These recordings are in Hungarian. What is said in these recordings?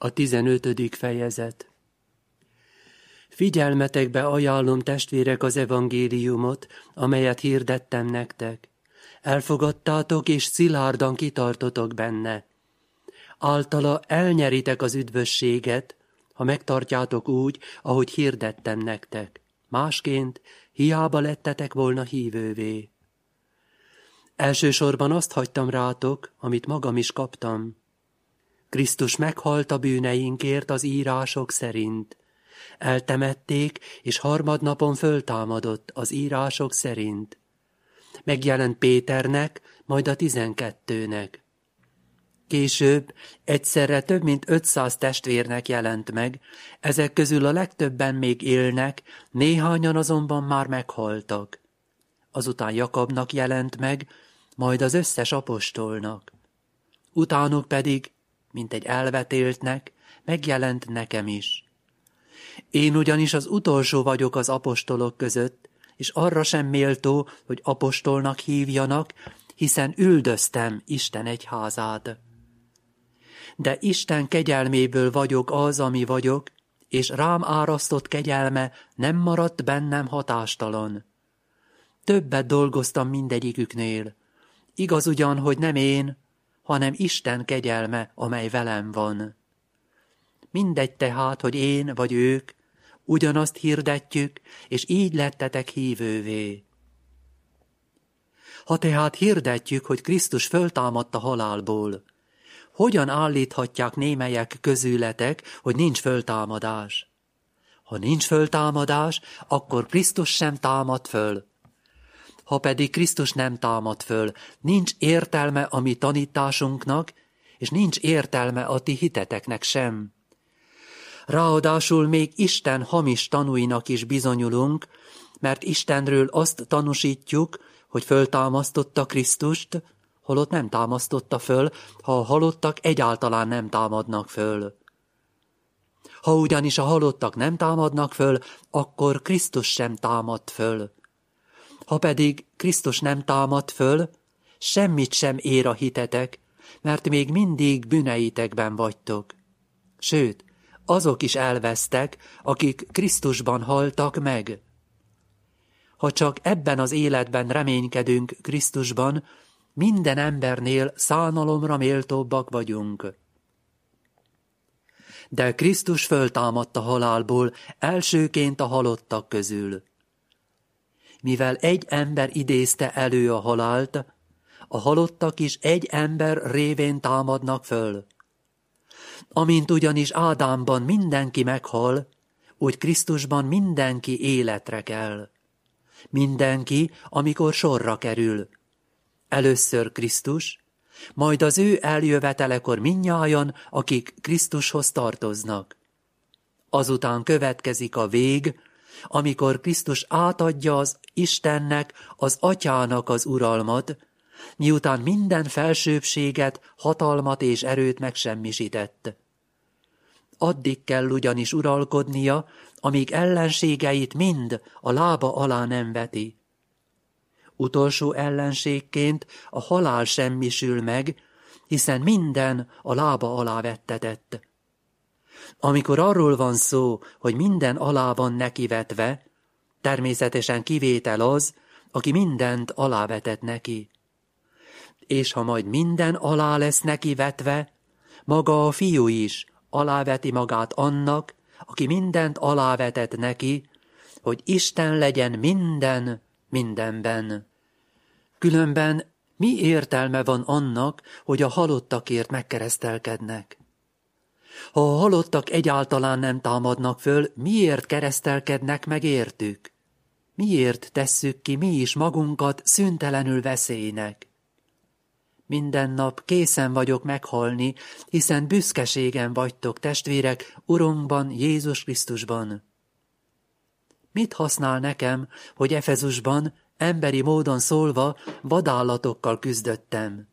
A 15. fejezet. Figyelmetekbe ajánlom, testvérek, az evangéliumot, amelyet hirdettem nektek. Elfogadtátok, és szilárdan kitartotok benne. Általa elnyeritek az üdvösséget, ha megtartjátok úgy, ahogy hirdettem nektek. Másként hiába lettetek volna hívővé. Elsősorban azt hagytam rátok, amit magam is kaptam. Krisztus meghalt a bűneinkért az írások szerint. Eltemették, és harmadnapon föltámadott az írások szerint. Megjelent Péternek, majd a 12-nek. Később egyszerre több mint 500 testvérnek jelent meg, ezek közül a legtöbben még élnek, néhányan azonban már meghaltak. Azután Jakabnak jelent meg, majd az összes apostolnak. Utánuk pedig, mint egy elvetéltnek, megjelent nekem is. Én ugyanis az utolsó vagyok az apostolok között, és arra sem méltó, hogy apostolnak hívjanak, hiszen üldöztem Isten egyházát. De Isten kegyelméből vagyok az, ami vagyok, és rám árasztott kegyelme nem maradt bennem hatástalan. Többet dolgoztam mindegyiküknél. Igaz ugyan, hogy nem én, hanem Isten kegyelme, amely velem van. Mindegy tehát, hogy én vagy ők, ugyanazt hirdetjük, és így lettetek hívővé. Ha tehát hirdetjük, hogy Krisztus föltámadt a halálból, hogyan állíthatják némelyek közületek, hogy nincs föltámadás? Ha nincs föltámadás, akkor Krisztus sem támad föl. Ha pedig Krisztus nem támad föl, nincs értelme a mi tanításunknak, és nincs értelme a ti hiteteknek sem. Ráadásul még Isten hamis tanúinak is bizonyulunk, mert Istenről azt tanúsítjuk, hogy föltámasztotta Krisztust, holott nem támasztotta föl, ha a halottak egyáltalán nem támadnak föl. Ha ugyanis a halottak nem támadnak föl, akkor Krisztus sem támad föl. Ha pedig Krisztus nem támad föl, semmit sem ér a hitetek, mert még mindig bűneitekben vagytok. Sőt, azok is elvesztek, akik Krisztusban haltak meg. Ha csak ebben az életben reménykedünk Krisztusban, minden embernél szánalomra méltóbbak vagyunk. De Krisztus föltámadt a halálból, elsőként a halottak közül. Mivel egy ember idézte elő a halált, a halottak is egy ember révén támadnak föl. Amint ugyanis Ádámban mindenki meghal, úgy Krisztusban mindenki életre kell. Mindenki, amikor sorra kerül. Először Krisztus, majd az ő eljövetelekor mindnyájan, akik Krisztushoz tartoznak. Azután következik a vég, amikor Krisztus átadja az Istennek, az Atyának az uralmat, miután minden felsőbbséget, hatalmat és erőt megsemmisített. Addig kell ugyanis uralkodnia, amíg ellenségeit mind a lába alá nem veti. Utolsó ellenségként a halál semmisül meg, hiszen minden a lába alá vettetett. Amikor arról van szó, hogy minden alá van neki vetve, természetesen kivétel az, aki mindent alávetett neki. És ha majd minden alá lesz neki vetve, maga a Fiú is aláveti magát annak, aki mindent alávetett neki, hogy Isten legyen mindenben. Különben mi értelme van annak, hogy a halottakért megkeresztelkednek? Ha a halottak egyáltalán nem támadnak föl, miért keresztelkednek meg értük? Miért tesszük ki mi is magunkat szüntelenül veszélynek? Minden nap készen vagyok meghalni, hiszen büszkeségen vagytok, testvérek, Urunkban, Jézus Krisztusban. Mit használ nekem, hogy Efezusban, emberi módon szólva, vadállatokkal küzdöttem?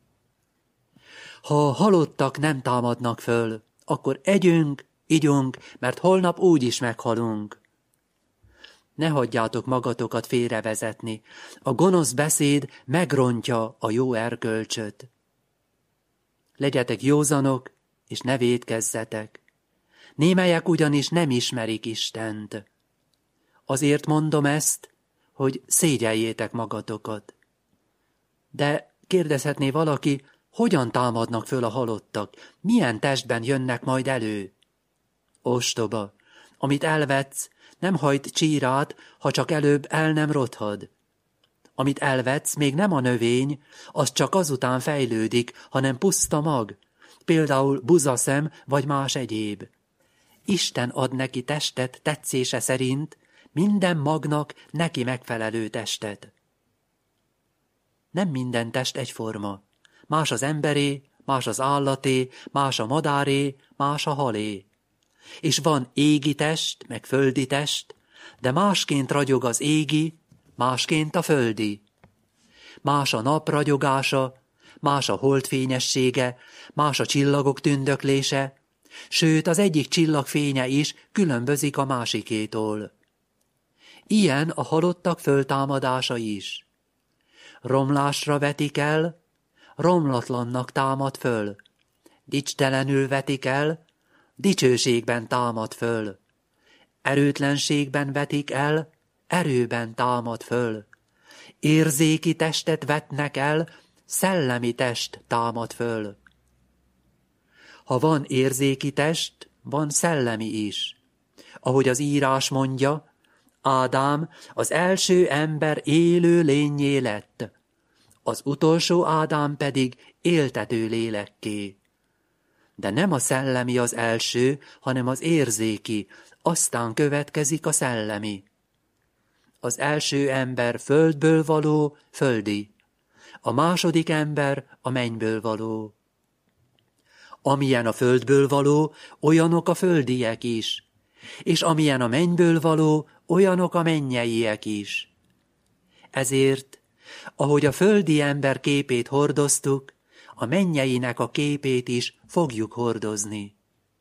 Ha a halottak nem támadnak föl, akkor együnk, igyunk, mert holnap úgy is meghalunk. Ne hagyjátok magatokat félrevezetni, a gonosz beszéd megrontja a jó erkölcsöt. Legyetek józanok, és ne vétkezzetek. Némelyek ugyanis nem ismerik Istent. Azért mondom ezt, hogy szégyeljétek magatokat. De kérdezhetné valaki, hogyan támadnak föl a halottak, milyen testben jönnek majd elő? Ostoba, amit elvetsz, nem hajt csírát, ha csak előbb el nem rothad. Amit elvetsz, még nem a növény, az csak azután fejlődik, hanem puszta mag, például buzaszem vagy más egyéb. Isten ad neki testet tetszése szerint, minden magnak neki megfelelő testet. Nem minden test egyforma. Más az emberé, más az állaté, más a madáré, más a halé. És van égi test, meg földi test, de másként ragyog az égi, másként a földi. Más a nap ragyogása, más a hold fényessége, más a csillagok tündöklése, sőt az egyik csillag fénye is különbözik a másikétól. Ilyen a halottak föltámadása is. Romlásra vetik el, romlatlannak támad föl. Dicstelenül vetik el, dicsőségben támad föl. Erőtlenségben vetik el, erőben támad föl. Érzéki testet vetnek el, szellemi test támad föl. Ha van érzéki test, van szellemi is. Ahogy az írás mondja, Ádám az első ember élő lénnyé lett, az utolsó Ádám pedig éltető lélekké. De nem a szellemi az első, hanem az érzéki, aztán következik a szellemi. Az első ember földből való, földi, a második ember a mennyből való. Amilyen a földből való, olyanok a földiek is, és amilyen a mennyből való, olyanok a mennyeiek is. Ezért, ahogy a földi ember képét hordoztuk, a mennyeinek a képét is fogjuk hordozni.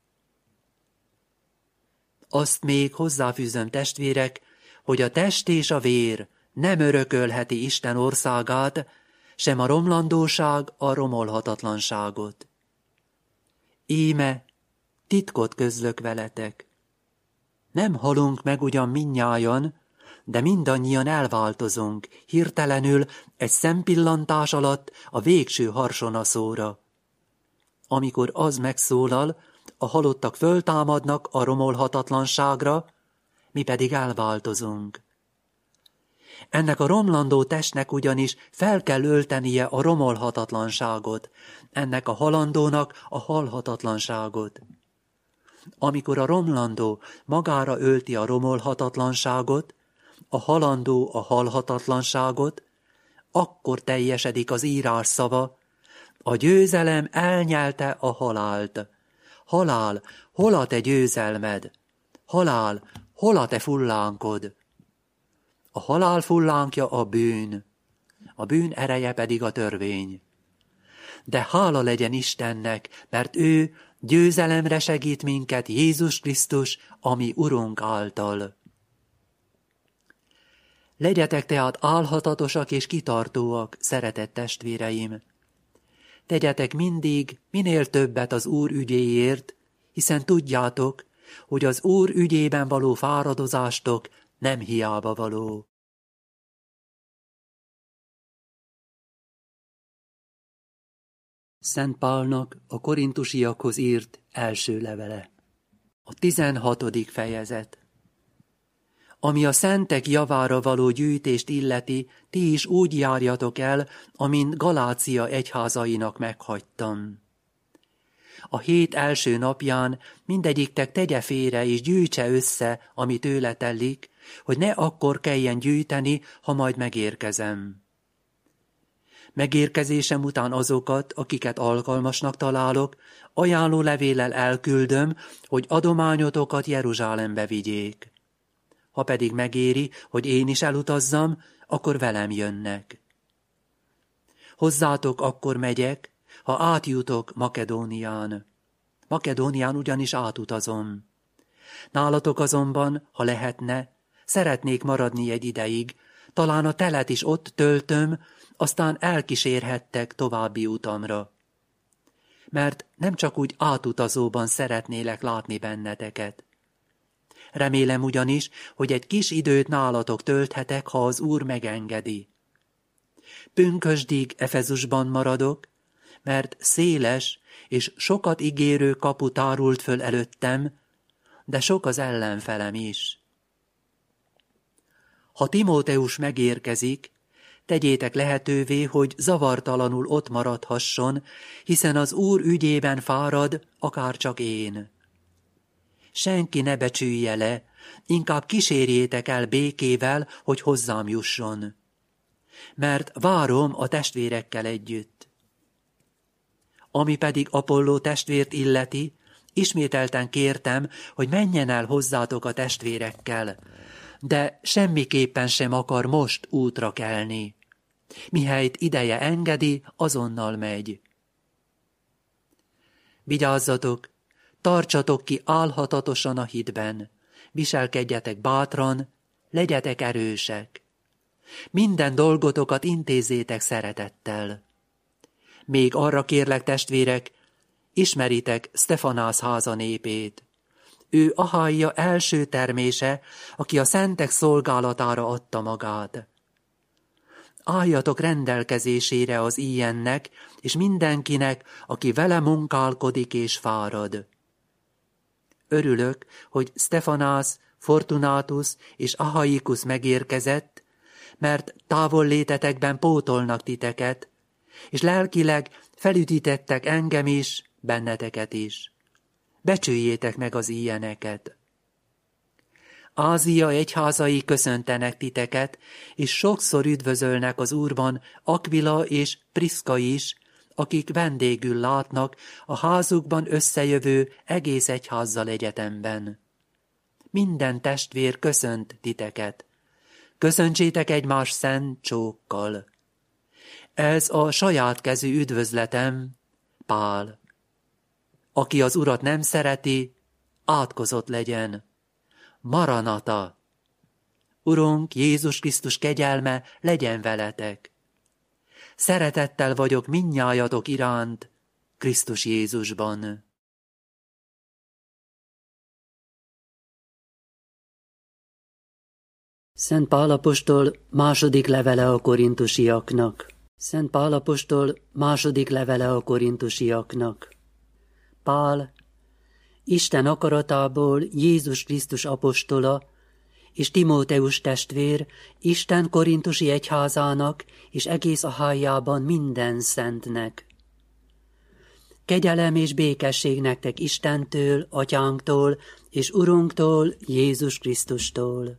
Azt még hozzáfűzöm, testvérek, hogy a test és a vér nem örökölheti Isten országát, sem a romlandóság a romolhatatlanságot. Íme, titkot közlök veletek. Nem halunk meg ugyan mindnyájan, de mindannyian elváltozunk, hirtelenül egy szempillantás alatt a végső harsonaszóra. Amikor az megszólal, a halottak föltámadnak a romolhatatlanságra, mi pedig elváltozunk. Ennek a romlandó testnek ugyanis fel kell öltenie a romolhatatlanságot, ennek a halandónak a halhatatlanságot. Amikor a romlandó magára ölti a romolhatatlanságot, a halandó a halhatatlanságot, akkor teljesedik az írás szava, a győzelem elnyelte a halált. Halál, hol a te győzelmed? Halál, hol a te fullánkod? A halál fullánkja a bűn ereje pedig a törvény. De hála legyen Istennek, mert ő győzelemre segít minket Jézus Krisztus, ami Urunk által. Legyetek tehát álhatatosak és kitartóak, szeretett testvéreim. Tegyetek mindig minél többet az Úr ügyéért, hiszen tudjátok, hogy az Úr ügyében való fáradozástok nem hiába való. Szent Pálnak a korintusiakhoz írt első levele. A 16. fejezet. Ami a szentek javára való gyűjtést illeti, ti is úgy járjatok el, amint Galácia egyházainak meghagytam. A hét első napján mindegyiktek tegye félre és gyűjtse össze, ami tőle telik, hogy ne akkor kelljen gyűjteni, ha majd megérkezem. Megérkezésem után azokat, akiket alkalmasnak találok, ajánlólevéllel elküldöm, hogy adományotokat Jeruzsálembe vigyék. Ha pedig megéri, hogy én is elutazzam, akkor velem jönnek. Hozzátok akkor megyek, ha átjutok Makedónián. Makedónián ugyanis átutazom. Nálatok azonban, ha lehetne, szeretnék maradni egy ideig, talán a telet is ott töltöm, aztán elkísérhettek további utamra. mert nem csak úgy átutazóban szeretnélek látni benneteket. Remélem ugyanis, hogy egy kis időt nálatok tölthetek, ha az Úr megengedi. Pünkösdig Efezusban maradok, mert széles és sokat ígérő kapu tárult föl előttem, de sok az ellenfelem is. Ha Timóteus megérkezik, tegyétek lehetővé, hogy zavartalanul ott maradhasson, hiszen az Úr ügyében fárad, akárcsak én. Senki ne becsülje le, inkább kísérjétek el békével, hogy hozzám jusson. Mert várom a testvérekkel együtt. Ami pedig Apolló testvért illeti, ismételten kértem, hogy menjen el hozzátok a testvérekkel, de semmiképpen sem akar most útra kelni. Mihelyt ideje engedi, azonnal megy. Vigyázzatok, tartsatok ki álhatatosan a hitben, viselkedjetek bátran, legyetek erősek. Minden dolgotokat intézzétek szeretettel. Még arra kérlek, testvérek, ismeritek Sztefanász háza népét. Ő Achaia első termése, aki a szentek szolgálatára adta magát. Álljatok rendelkezésére az ilyennek, és mindenkinek, aki vele munkálkodik és fárad. Örülök, hogy Sztefanász, Fortunátus és Achaikus megérkezett, mert távollétetekben pótolnak titeket, és lelkileg felütítettek engem is, benneteket is. Becsüljétek meg az ilyeneket. Ázia egyházai köszöntenek titeket, és sokszor üdvözölnek az Úrban Akvila és Priszka is, akik vendégül látnak a házukban összejövő egész egyházzal egyetemben. Minden testvér köszönt titeket. Köszöntsétek egymás szent csókkal. Ez a saját kezű üdvözletem, Pál. Aki az Urat nem szereti, átkozott legyen. Maranata! Urunk Jézus Krisztus kegyelme legyen veletek. Szeretettel vagyok mindnyájatok iránt, Krisztus Jézusban. Szent Pál apostol második levele a korintusiaknak. Szent Pál apostol második levele a korintusiaknak. Pál, Isten akaratából Jézus Krisztus apostola, és Timóteus testvér, Isten korintusi egyházának, és egész Acháiában minden szentnek. Kegyelem és békesség nektek Istentől, Atyánktól, és Urunktól, Jézus Krisztustól.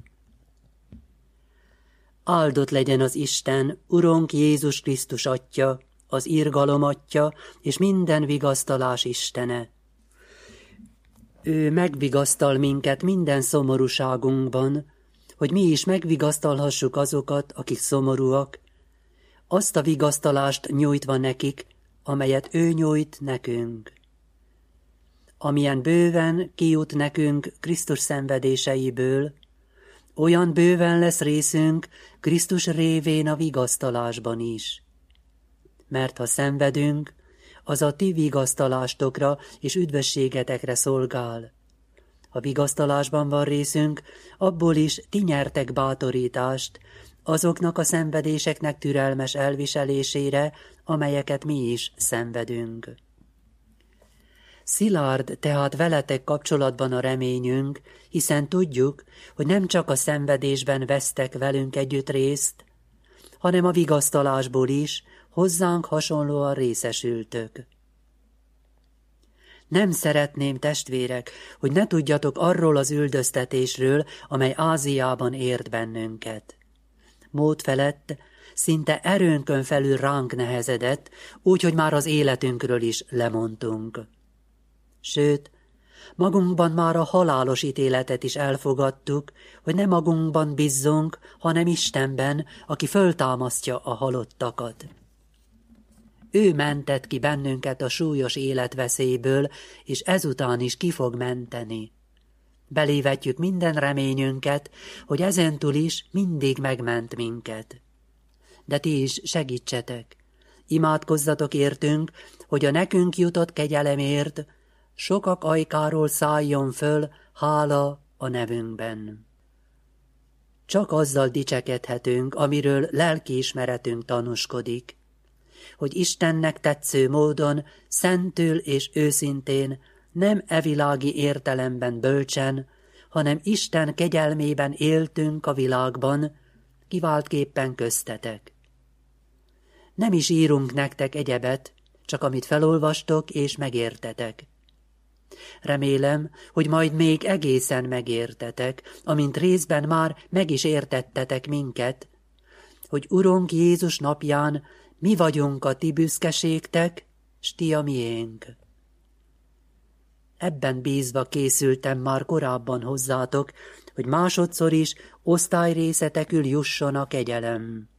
Áldott legyen az Isten, Urunk Jézus Krisztus Atya, az irgalom Atya, és minden vigasztalás Istene. Ő megvigasztal minket minden szomorúságunkban, hogy mi is megvigasztalhassuk azokat, akik szomorúak, azt a vigasztalást nyújtva nekik, amelyet ő nyújt nekünk. Amilyen bőven kijut nekünk Krisztus szenvedéseiből, olyan bőven lesz részünk Krisztus révén a vigasztalásban is. Mert ha szenvedünk, az a ti vigasztalástok és üdvösségetekre szolgál. Ha vigasztalásban van részünk, abból is ti nyertek bátorítást, azoknak a szenvedéseknek türelmes elviselésére, amelyeket mi is szenvedünk. Szilárd tehát veletek kapcsolatban a reményünk, hiszen tudjuk, hogy nem csak a szenvedésben vesztek velünk együtt részt, hanem a vigasztalásból is hozzánk hasonlóan részesültök. Nem szeretném, testvérek, hogy ne tudjatok arról az üldöztetésről, amely Ázsiában ért bennünket. Mód felett, szinte erőnkön felül ránk nehezedett, úgyhogy már az életünkről is lemondtunk. Sőt, magunkban már a halálos ítéletet is elfogadtuk, hogy ne magunkban bízzunk, hanem Istenben, aki föltámasztja a halottakat. Ő mentett ki bennünket a súlyos életveszélyből, és ezután is ki fog menteni. Belévetjük minden reményünket, hogy ezentúl is mindig megment minket. De ti is segítsetek. Imádkozzatok értünk, hogy a nekünk jutott kegyelemért sokak ajkáról szálljon föl hála a nevünkben. Csak azzal dicsekedhetünk, amiről lelkiismeretünk tanúskodik, hogy Istennek tetsző módon, szentül és őszintén, nem evilági értelemben bölcsen, hanem Isten kegyelmében éltünk a világban, kiváltképpen köztetek. Nem is írunk nektek egyebet, csak amit felolvastok és megértetek. Remélem, hogy majd még egészen megértetek, amint részben már meg is értettetek minket, hogy Urunk Jézus napján mi vagyunk a ti büszkeségtek, s ti a miénk. Ebben bízva készültem már korábban hozzátok, hogy másodszor is osztályrészetekül jusson a kegyelem.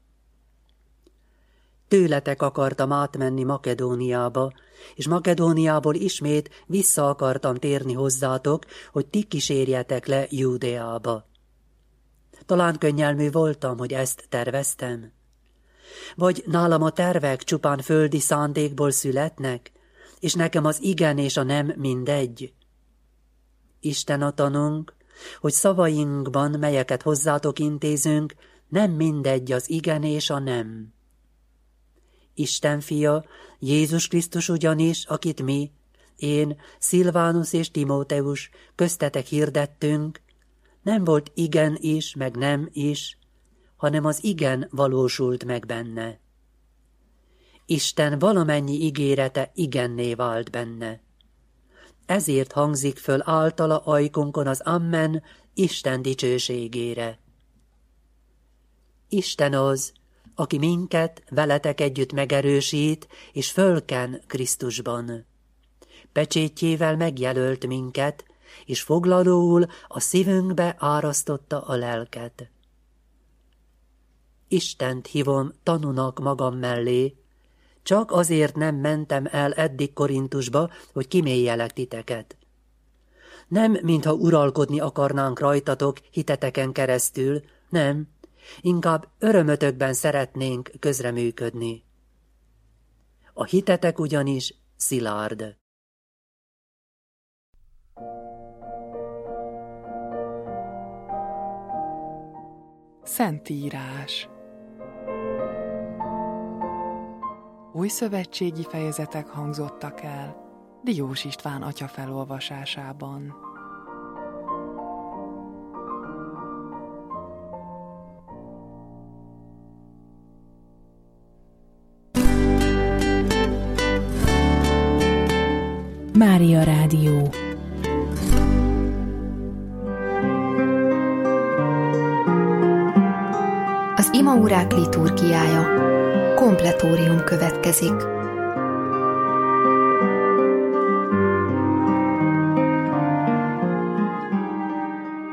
Tőletek akartam átmenni Makedóniába, és Makedóniából ismét vissza akartam térni hozzátok, hogy ti kísérjetek le Júdeába. Talán könnyelmű voltam, hogy ezt terveztem? Vagy nálam a tervek csupán földi szándékból születnek, és nekem az igen és a nem mindegy? Isten a tanunk, hogy szavainkban, melyeket hozzátok intézünk, nem mindegy az igen és a nem. Isten fia, Jézus Krisztus ugyanis, akit mi, én, Szilvánus és Timóteus köztetek hirdettünk, nem volt igen is, meg nem is, hanem az igen valósult meg benne. Isten valamennyi ígérete igenné vált benne. Ezért hangzik föl általa ajkunkon az Amen Isten dicsőségére. Isten az, aki minket veletek együtt megerősít és fölken Krisztusban. Pecsétjével megjelölt minket, és foglalóul a szívünkbe árasztotta a lelket. Istent hívom tanúnak magam mellé, csak azért nem mentem el eddig Korintusba, hogy kiméljelek titeket. Nem, mintha uralkodni akarnánk rajtatok hiteteken keresztül, nem, inkább örömötökben szeretnénk közreműködni. A hitetek ugyanis szilárd. Szentírás. Új szövetségi fejezetek hangzottak el Diós István atya felolvasásában. Mária Rádió. Az imaórák liturgiája. Kompletórium következik.